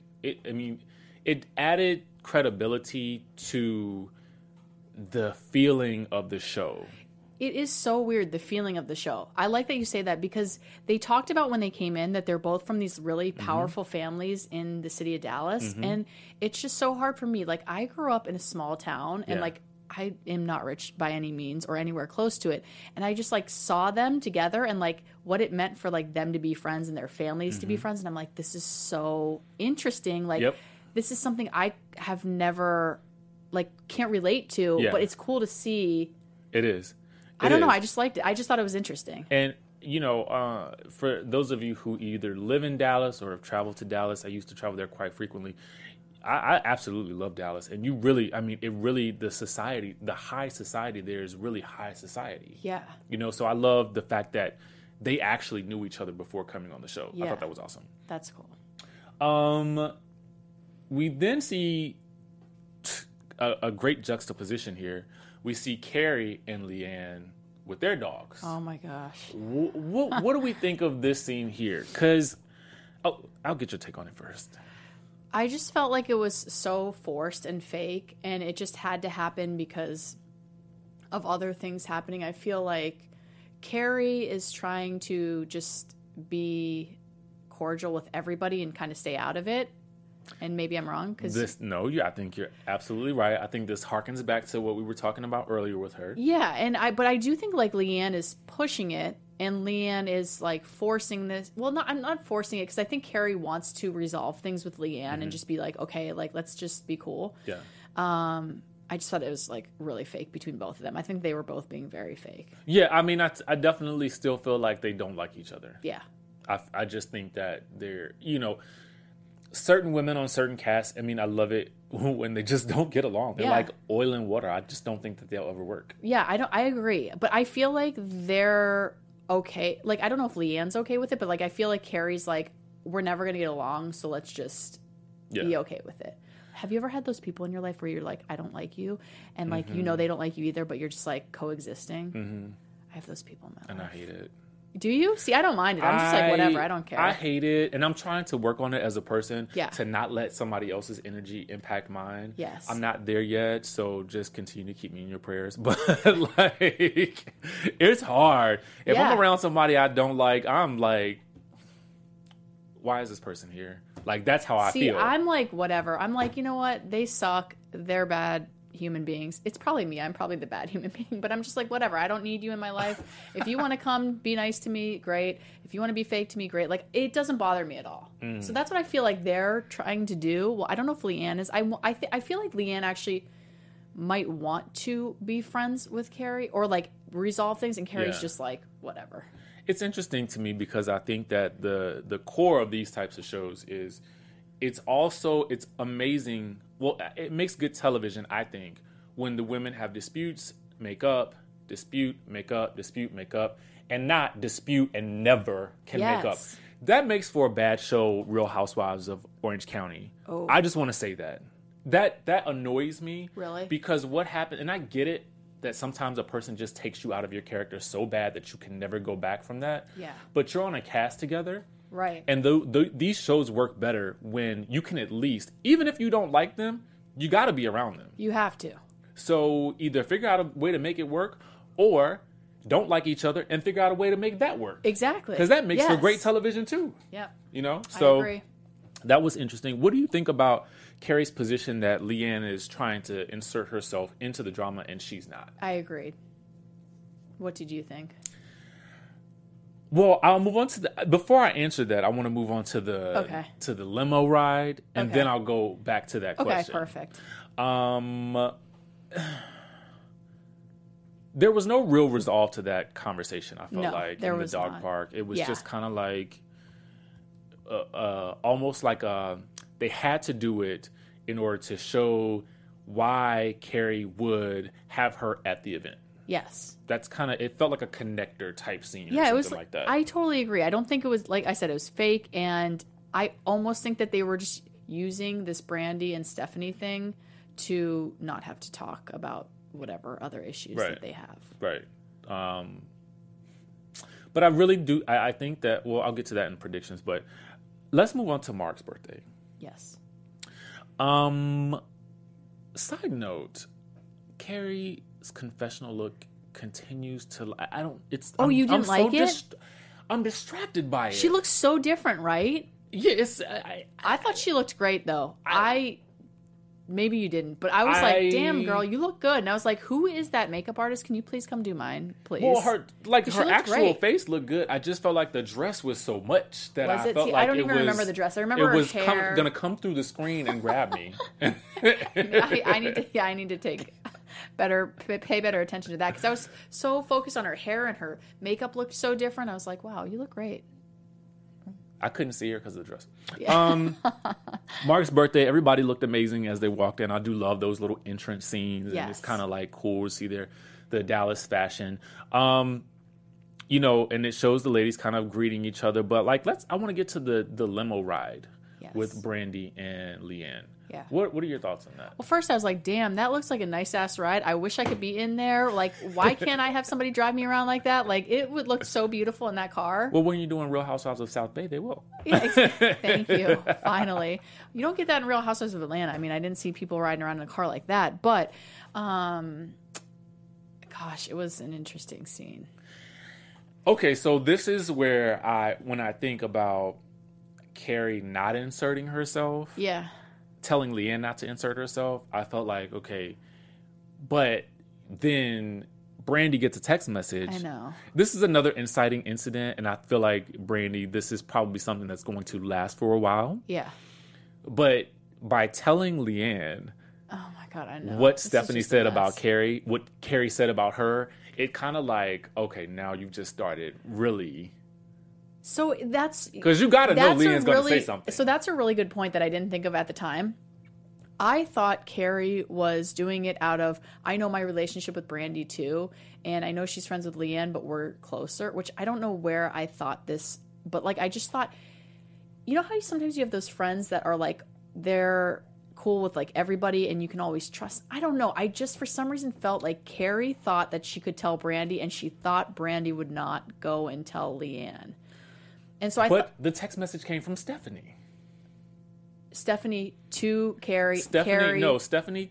it added credibility to the feeling of the show. It is so weird, the feeling of the show. I like that you say that because they talked about when they came in that they're both from these really powerful families in the city of Dallas. And it's just so hard for me. Like, I grew up in a small town and like, I am not rich by any means or anywhere close to it. And I just like saw them together and like what it meant for like them to be friends and their families to be friends. And I'm like, this is so interesting. Like, this is something I have never, like, can't relate to, but it's cool to see. It is. I don't know. I just liked it. I just thought it was interesting. And, you know, for those of you who either live in Dallas or have traveled to Dallas, I used to travel there quite frequently. I absolutely love Dallas. And you really, I mean, it really, the society, the high society there is really high society. Yeah. You know, so I love the fact that they actually knew each other before coming on the show. Yeah. I thought that was awesome. That's cool. We then see a great juxtaposition here. We see Carrie and Leanne with their dogs. Oh my gosh. What do we think of this scene here? Because, I'll get your take on it first. I just felt like it was so forced and fake, and it just had to happen because of other things happening. I feel like Carrie is trying to just be cordial with everybody and kind of stay out of it. And maybe I'm wrong. I think you're absolutely right. I think this harkens back to what we were talking about earlier with her. Yeah, but I do think like Leanne is pushing it. And Leanne is like forcing this. Well, I'm not forcing it because I think Carrie wants to resolve things with Leanne and just be like, okay, like let's just be cool. Yeah. I just thought it was like really fake between both of them. I think they were both being very fake. Yeah, I mean, I definitely still feel like they don't like each other. Yeah. I just think that they're, you know, certain women on certain casts. I mean, I love it when they just don't get along. They're like oil and water. I just don't think that they'll ever work. Yeah, I agree, but I feel like they're okay. Like, I don't know if Leanne's okay with it, but like I feel like Carrie's like, we're never gonna get along, so let's just be okay with it. Have you ever had those people in your life where you're like, I don't like you, and like you know they don't like you either, but you're just like coexisting? I have those people in my life. And I hate it. Do you? See, I don't mind it. I'm just like, whatever. I don't care. I hate it, and I'm trying to work on it as a person to not let somebody else's energy impact mine. Yes. I'm not there yet, so just continue to keep me in your prayers. But, like, it's hard. If I'm around somebody I don't like, I'm like, why is this person here? Like, that's how I feel. I'm like, whatever. I'm like, you know what? They suck. They're bad human beings. It's probably me. I'm probably the bad human being, but I'm just like, whatever. I don't need you in my life. If you want to come be nice to me, great. If you want to be fake to me, great. Like, it doesn't bother me at all. So that's what I feel like they're trying to do. Well, I don't know if Leanne is. I feel like Leanne actually might want to be friends with Carrie or like resolve things, and Carrie's just like, whatever. It's interesting to me because I think that the core of these types of shows is it's amazing. Well, it makes good television, I think, when the women have disputes, make up, dispute, make up, dispute, make up, and not dispute and never can make up. That makes for a bad show, Real Housewives of Orange County. Oh. I just want to say that. That annoys me. Really? Because what happened, and I get it, that sometimes a person just takes you out of your character so bad that you can never go back from that. Yeah. But you're on a cast together. Right. And these shows work better when you can at least, even if you don't like them, you got to be around them. You have to. So either figure out a way to make it work or don't like each other and figure out a way to make that work. Exactly. Because that makes for great television too. Yeah. You know? So I agree. That was interesting. What do you think about Carrie's position that Leanne is trying to insert herself into the drama and she's not? I agreed. What did you think? Well, I'll move on to before I answer that, I want to move on to the limo ride, and then I'll go back to that question. Okay, perfect. There was no real resolve to that conversation, I felt like, in the dog not. park. It was just kind of like, almost like they had to do it in order to show why Carrie would have her at the event. Yes. That's kind of, it felt like a connector type scene. Yeah, or it was like that. I totally agree. I don't think it was, like I said, it was fake. And I almost think that they were just using this Brandi and Stephanie thing to not have to talk about whatever other issues that they have. Right. But I really do, I think that, well, I'll get to that in predictions, but let's move on to Mark's birthday. Yes. Side note, Carrie's confessional look continues to, I don't, it's, you didn't like it? I'm distracted by it. She looks so different, right? Yeah, it's, I thought she looked great, though. Maybe you didn't, but I was like, damn, girl, you look good. And I was like, who is that makeup artist? Can you please come do mine, please? Well, her actual great. face looked good. I just felt like the dress was so much that I felt like I don't even remember the dress. I remember her hair. Going to come through the screen and grab me. I need to pay better attention to that, because I was so focused on her hair, and her makeup looked so different. I was like, wow, you look great. I couldn't see her because of the dress. Yeah. Mark's birthday, everybody looked amazing as they walked in. I do love those little entrance scenes. Yes. And it's kind of like cool to see the Dallas fashion. And it shows the ladies kind of greeting each other. But I want to get to the limo ride with Brandi and Leanne. Yeah. What are your thoughts on that? Well, first I was like, damn, that looks like a nice ass ride. I wish I could be in there. Like, why can't I have somebody drive me around like that? Like, it would look so beautiful in that car. Well, when you're doing Real Housewives of South Bay, they will. Yeah, thank you. Finally. You don't get that in Real Housewives of Atlanta. I mean, I didn't see people riding around in a car like that. But, gosh, it was an interesting scene. Okay, so this is where when I think about Carrie not inserting herself. Yeah. Telling Leanne not to insert herself, I felt like, okay, but then Brandi gets a text message. I know. This is another inciting incident, and I feel like, Brandi, this is probably something that's going to last for a while. Yeah. But by telling Leanne oh my God, I know. what Stephanie said about Carrie, what Carrie said about her, it kind of like, okay, now you've just started really... So that's... Because you got to know Leanne's going to say something. So that's a really good point that I didn't think of at the time. I thought Carrie was doing it out of, I know my relationship with Brandi too, and I know she's friends with Leanne, but we're closer, which I don't know where I thought this, but I just thought, you know how sometimes you have those friends that are they're cool with everybody and you can always trust? I don't know. I just, for some reason, felt like Carrie thought that she could tell Brandi, and she thought Brandi would not go and tell Leanne. And so But the text message came from Stephanie. Stephanie to Carrie. Stephanie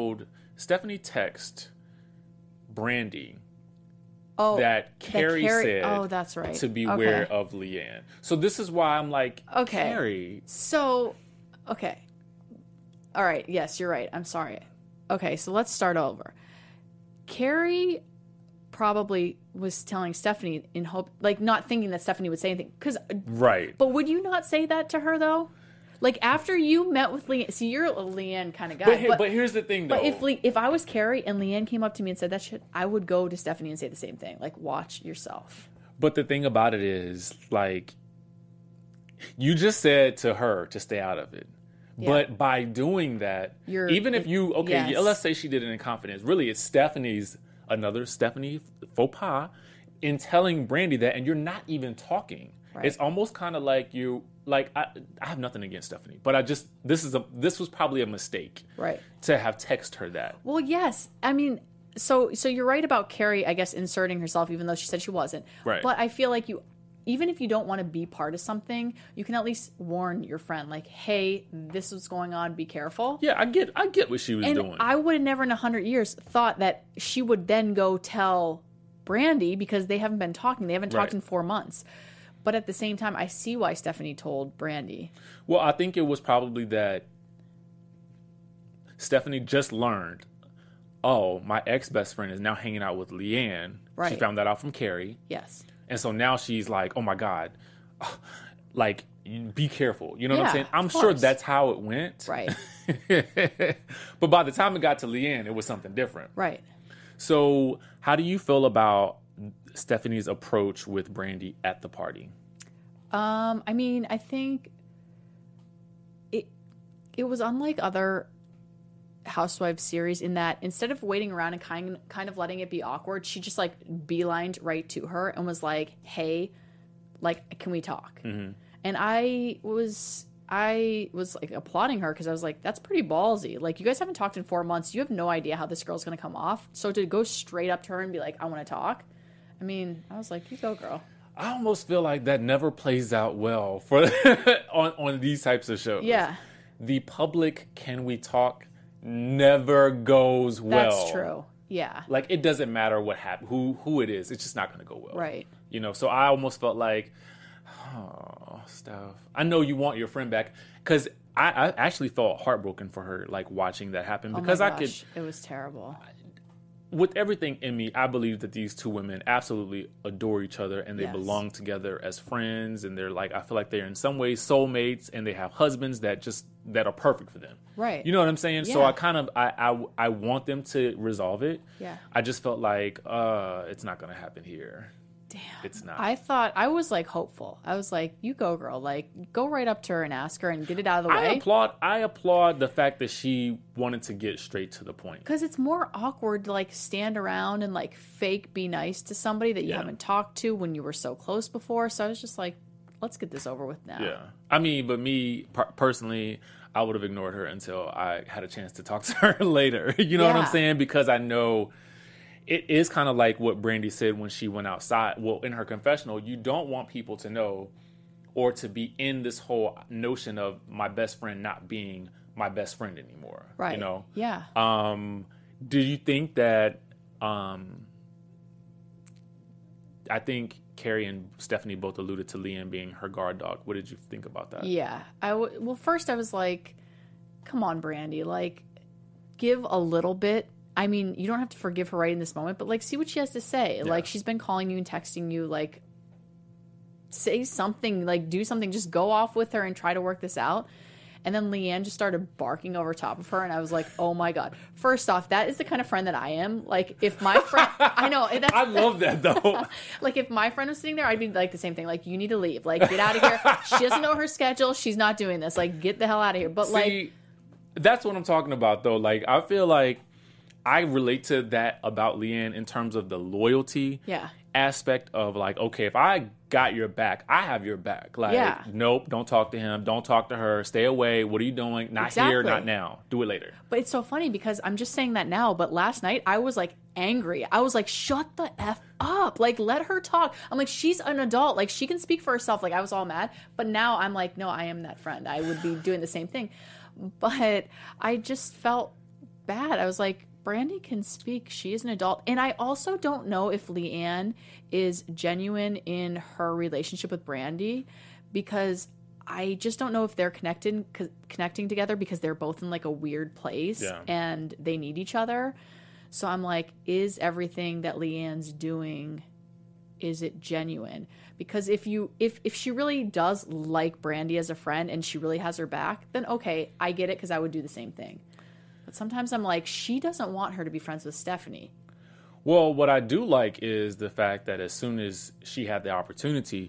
text Brandi that Carrie said that's right. to beware of Leanne. So this is why I'm like, Carrie. So, okay. All right. Yes, you're right. I'm sorry. Okay, so let's start over. Carrie probably was telling Stephanie in hope, not thinking that Stephanie would say anything. Right. But would you not say that to her, though? After you met with Leanne, see, you're a Leanne kind of guy. But here's the thing, though. But if I was Carrie and Leanne came up to me and said that shit, I would go to Stephanie and say the same thing. Watch yourself. But the thing about it is, you just said to her to stay out of it. Yeah. But by doing that, let's say she did it in confidence. Really, it's another Stephanie faux pas in telling Brandi that, and you're not even talking. Right. It's almost kind of like you, I have nothing against Stephanie, but this was probably a mistake, right? To have texted her that. Well, yes, I mean, so you're right about Carrie, I guess, inserting herself, even though she said she wasn't. Right. But I feel like even if you don't want to be part of something, you can at least warn your friend, hey, this is going on, be careful. Yeah, I get what she was doing. And I would have never in 100 years thought that she would then go tell Brandi, because they haven't been talking. They haven't talked in 4 months. But at the same time, I see why Stephanie told Brandi. Well, I think it was probably that Stephanie just learned, oh, my ex-best friend is now hanging out with Leanne. Right. She found that out from Carrie. Yes. And so now she's like, oh my God, be careful. You know what I'm saying? I'm sure that's how it went. Right. But by the time it got to Leanne, it was something different. Right. So how do you feel about Stephanie's approach with Brandi at the party? I mean, I think it was unlike other Housewives series in that instead of waiting around and kind of letting it be awkward, she just like beelined right to her and was like, "Hey, like, can we talk?" Mm-hmm. And I was like applauding her because I was like, "That's pretty ballsy. Like, you guys haven't talked in 4 months. You have no idea how this girl's gonna come off. So to go straight up to her and be like, I want to talk. I mean, I was like, you go, girl." I almost feel like that never plays out well for on these types of shows. Yeah. The public "can we talk" never goes well. That's true. Yeah. Like, it doesn't matter what happened, who it is. It's just not going to go well. Right. You know, so I almost felt like, oh, Steph, I know you want your friend back. Because I actually felt heartbroken for her, like, watching that happen. Because oh my gosh, it was terrible. With everything in me, I believe that these two women absolutely adore each other and they Yes. belong together as friends. And they're like, I feel like they're in some ways soulmates and they have husbands that are perfect for them. Right. You know what I'm saying? Yeah. So I want them to resolve it. Yeah. I just felt like, it's not going to happen here. Damn. It's not. I was like hopeful. I was like, you go, girl. Like, go right up to her and ask her and get it out of the way. I applaud the fact that she wanted to get straight to the point. Because it's more awkward to like stand around and like fake be nice to somebody that you haven't talked to when you were so close before. So I was just like, let's get this over with now. Yeah. I mean, but me personally, I would have ignored her until I had a chance to talk to her later. You know what I'm saying? Because I know it is kind of like what Brandy said when she went outside. Well, in her confessional, you don't want people to know or to be in this whole notion of my best friend not being my best friend anymore. Right. You know? Yeah. Do you think that, I think Carrie and Stephanie both alluded to Leanne being her guard dog. What did you think about that? Yeah. Well, first I was like, come on, Brandy, like, give a little bit. I mean, you don't have to forgive her right in this moment, but like, see what she has to say. Yeah. Like, she's been calling you and texting you, like, say something, like, do something, just go off with her and try to work this out. And then Leanne just started barking over top of her, and I was like, oh my God. First off, that is the kind of friend that I am. Like, if my friend, I know. I love that, though. Like, if my friend was sitting there, I'd be like the same thing. Like, you need to leave. Like, get out of here. She doesn't know her schedule. She's not doing this. Like, get the hell out of here. But, like, that's what I'm talking about, though. Like, I feel like I relate to that about Leanne in terms of the loyalty aspect of, like, okay, if I got your back, I have your back. Like, nope, don't talk to him, don't talk to her, stay away, what are you doing? Not here, not now. Do it later. But it's so funny because I'm just saying that now, but last night I was, like, angry. I was like, shut the F up. Like, let her talk. I'm like, she's an adult. Like, she can speak for herself. Like, I was all mad. But now I'm like, no, I am that friend. I would be doing the same thing. But I just felt bad. I was like, Brandy can speak. She is an adult. And I also don't know if Leanne is genuine in her relationship with Brandy because I just don't know if they're connecting together because they're both in like a weird place and they need each other. So I'm like, is everything that Leanne's doing, is it genuine? Because if she really does like Brandy as a friend and she really has her back, then okay, I get it because I would do the same thing. But sometimes I'm like, she doesn't want her to be friends with Stephanie. Well, what I do like is the fact that as soon as she had the opportunity,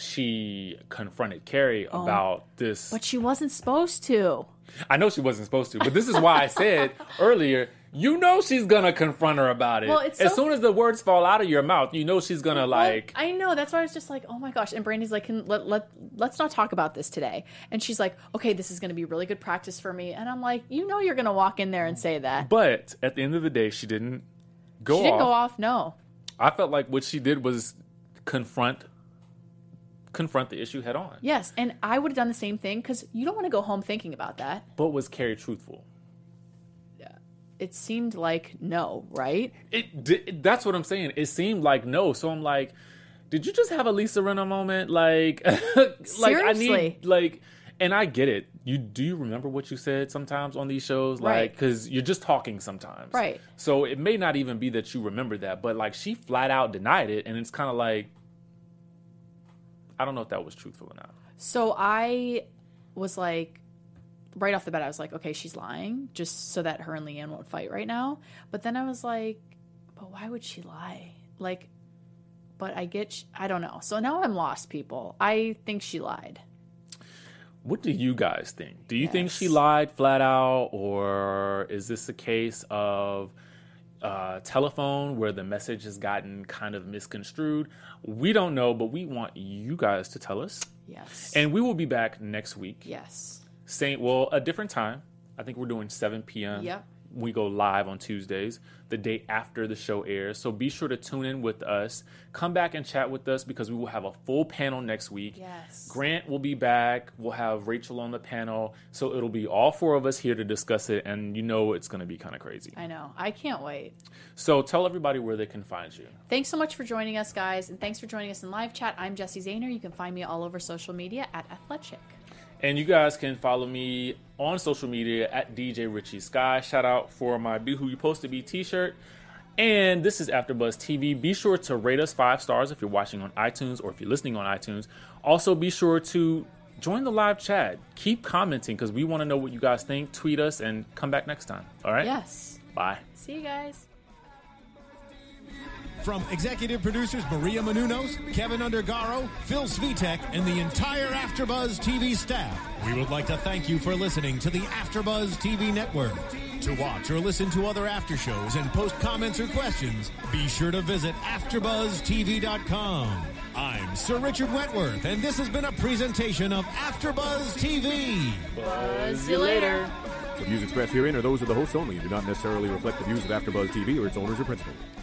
she confronted Carrie about this. But she wasn't supposed to. I know she wasn't supposed to, but this is why I said earlier, you know she's going to confront her about it. Well, as soon as the words fall out of your mouth, you know she's going to like... I know. That's why I was just like, oh my gosh. And Brandy's like, let's not talk about this today. And she's like, okay, this is going to be really good practice for me. And I'm like, you know you're going to walk in there and say that. But at the end of the day, she didn't go off. She didn't go off, no. I felt like what she did was confront the issue head on. Yes, and I would have done the same thing because you don't want to go home thinking about that. But was Carrie truthful? It seemed like no, right? That's what I'm saying. It seemed like no. So I'm like, did you just have a Lisa Rinna moment? Like, seriously? And I get it. Do you remember what you said sometimes on these shows? Like, right. Because you're just talking sometimes. Right. So it may not even be that you remember that, but like she flat out denied it. And it's kind of like, I don't know if that was truthful or not. So I was like, right off the bat, I was like, okay, she's lying just so that her and Leanne won't fight right now. But then I was like, but why would she lie? Like, but I don't know. So now I'm lost, people. I think she lied. What do you guys think? Do you think she lied flat out, or is this a case of telephone where the message has gotten kind of misconstrued? We don't know, but we want you guys to tell us. Yes. And we will be back next week. Yes. A different time. I think we're doing 7 p.m. Yep. We go live on Tuesdays, the day after the show airs. So be sure to tune in with us. Come back and chat with us because we will have a full panel next week. Yes. Grant will be back. We'll have Rachel on the panel. So it'll be all 4 of us here to discuss it. And you know it's going to be kind of crazy. I know. I can't wait. So tell everybody where they can find you. Thanks so much for joining us, guys. And thanks for joining us in live chat. I'm Jessie Zahner. You can find me all over social media at Athletic. And you guys can follow me on social media at DJ Richie Sky. Shout out for my Be Who You Supposed to Be t-shirt. And this is AfterBuzz TV. Be sure to rate us 5 stars if you're watching on iTunes or if you're listening on iTunes. Also, be sure to join the live chat. Keep commenting because we want to know what you guys think. Tweet us and come back next time. All right? Yes. Bye. See you guys. From executive producers Maria Menounos, Kevin Undergaro, Phil Svitek, and the entire AfterBuzz TV staff, we would like to thank you for listening to the AfterBuzz TV network. To watch or listen to other after shows and post comments or questions, be sure to visit AfterBuzzTV.com. I'm Sir Richard Wentworth, and this has been a presentation of AfterBuzz TV. Buzz you later. The views expressed herein are those of the hosts only and do not necessarily reflect the views of AfterBuzz TV or its owners or principals.